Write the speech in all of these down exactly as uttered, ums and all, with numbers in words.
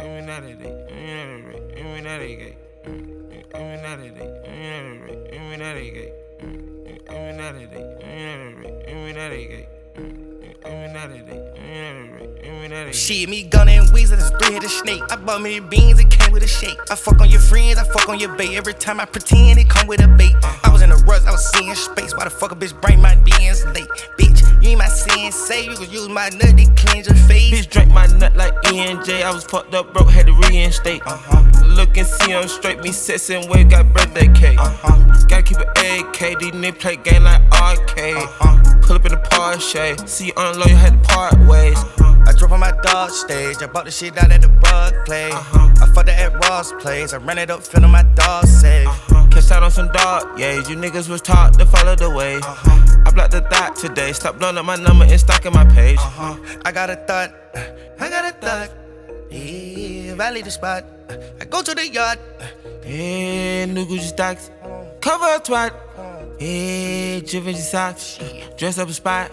Shit, me Gunna and Weezer, that's three-headed snake. I bought me the beans, it came with a shake. I fuck on your friends, I fuck on your bait. Every time I pretend, it come with a bait. I was in a rush, I was seeing space. Why the fuck a bitch bring my D Ms late? Bitch, you ain't my sensei, you gon' use my nut to cleanse your face. Bitch drank my nut like E N J. I was fucked up, broke, had to reinstate. Uh-huh. Look and see I'm straight, me sexin' wave, got birthday cake. Uh-huh. Gotta keep it A K, these niggas play game like arcade. Uh-huh. Pull up in the Porsche, see you on low, you had to part ways. Uh-huh. I drove on my dog stage, I bought the shit out at the bug play. Uh-huh. I fucked it at Ross Place, I ran it up, feeling my dog safe. Uh-huh. Catch out on some dog, yeah, you niggas was taught to follow the way. Uh-huh. I blocked the thought today, stop blowing up my number and stalking my page. Uh-huh. I got a thought, I got a thought. Yeah, valley the spot, I go to the yard. Yeah, new Gucci stocks, cover a twat. Yeah, Givenchy socks, dress up a spot.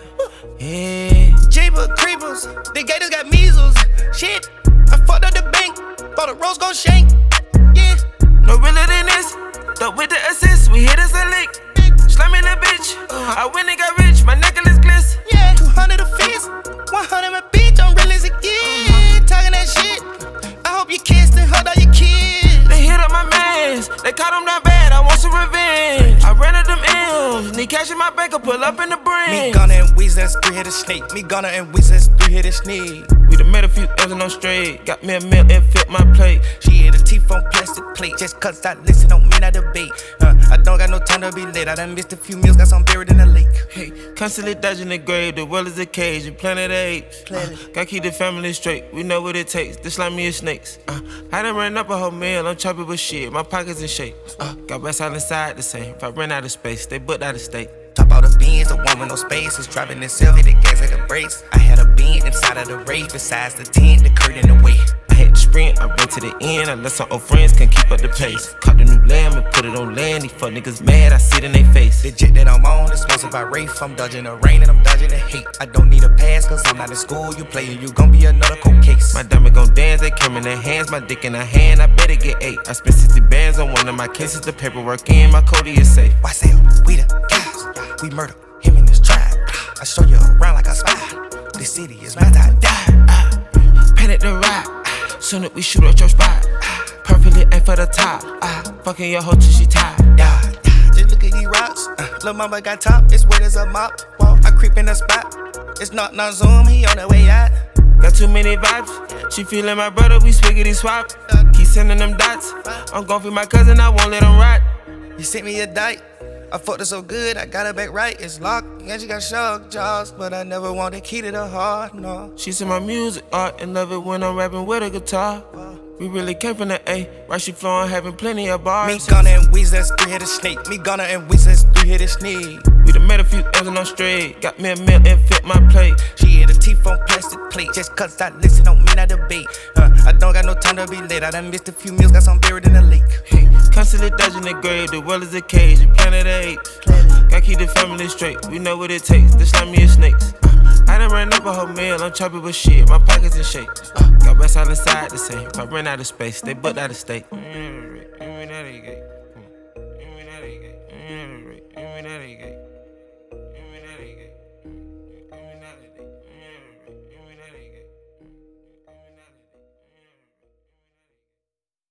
Yeah, Jeepers creepers, the gators got measles. Shit, I fucked up the bank, bought a rose gold shank. Yeah, no realer than this. Up with the assist, we hit us a lick. Slamming a bitch, I went and got rich, my necklace gliss. Yeah, two hundred a fist, one hundred my bitch, I'm real as a kid. Talking that shit, I hope you kissed and hugged all your kids. They hit up my mans, they caught him down bad, I want some revenge. I ran up them M's, need cash in my bank, I pull up in the brain. Me Gunna and Weezer, that's three-headed snake. Me Gunna and Weezer, that's three-headed snake. We done made a few M's and I'm straight. Got me a meal and fit my plate. She hit a teeth on plastic plate. Just cause I listen don't mean I debate. uh, I don't got no time to be late. I done missed a few meals, got some buried in the lake. Hey, constantly dodging the grave. The world is a cage, you planet apes. Uh, gotta keep the family straight. We know what it takes. This slimy is snakes. Uh, I done ran up a whole meal. I'm chopping with shit. My pockets in shape. Uh, got rest out inside the same. If I ran out of space, they booked out of state. Top out the beans, the one with no space is driving in silver, the gas at the brakes. I had a bean inside of the race, besides the tent, the curtain away. I had to sprint, I ran to the end. I let some old friends can't keep up the pace. Caught the new lamb and put it on land. These fuck niggas mad, I see it in they face. The jet that I'm on is sponsored by Rafe. I'm dodging the rain and I'm dodging the hate. I don't need a pass cause I'm not in school. You playin', you gon' be another cold case. My diamond gon' dance, they came in their hands. My dick in her hand, I better get eight. I spent sixty bands on one of my cases. The paperwork in, my Cody is safe. Why say we the guys? We murder him in this tribe. I show you around like a spy. This city is mine to die. Uh, Panic the ride. Uh, soon as we shoot at your spot. Uh, perfectly aim for the top. Uh, fucking your hoe till she tired. Yeah, just look at these rocks. Uh, Lil' mama got top. It's wet as a mop. Whoa, I creep in the spot. It's not not Zoom. He on the way out. Got too many vibes. She feeling my brother. We swiggity swap. Keep sending them dots. I'm gon' feed my cousin. I won't let him rot. You sent me a dike. I fucked her so good, I got her back right. It's locked, and she got shark jaws, but I never want the key to the heart, no. She said my music art and love it when I'm rapping with a guitar. We really came from the A, right? She flowing, having plenty of bars. Me Gunna and Weezer, that's three-headed snake. Me Gunna and Weezer, that's three-headed snake. We done made a few M's and I'm straight. Got me a meal and fit my plate. She hit a teeth on plastic plate. Just cause I listen don't mean I debate. uh, I don't got no time to be late. I done missed a few meals, got some buried in the lake. Hey, constantly dodging the grave. The world is a cage, you planet apes. Gotta keep the family straight. We know what it takes. The slimy is snakes. Uh, I done ran up a whole meal. I'm chopping with shit. My pockets in shape. Uh, got rest out inside the same. If I ran out of space, they booked out of state. Mm.